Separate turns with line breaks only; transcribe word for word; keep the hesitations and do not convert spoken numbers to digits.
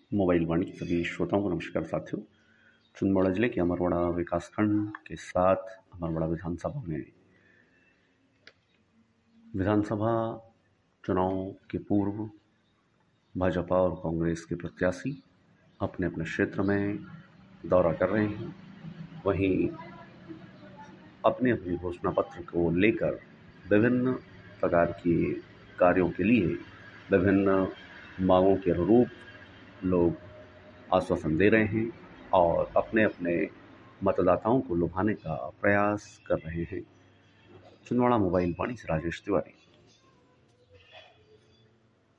Mobile वाणी के सभी श्रोताओं को नमस्कार साथियों। छिंदवाड़ा जिले के अमरवाड़ा विकासखंड के साथ अमरवाड़ा विधानसभा में विधानसभा चुनाव के पूर्व भाजपा और कांग्रेस के प्रत्याशी अपने अपने क्षेत्र में दौरा कर रहे हैं। वहीं अपने अपने घोषणा पत्र को लेकर विभिन्न प्रकार के कार्यों के लिए विभिन्न मांगों के अनुरूप लोग आश्वासन दे रहे हैं और अपने अपने मतदाताओं को लुभाने का प्रयास कर रहे हैं। छिंदवाड़ा मोबाइल वाणी से राजेश तिवारी।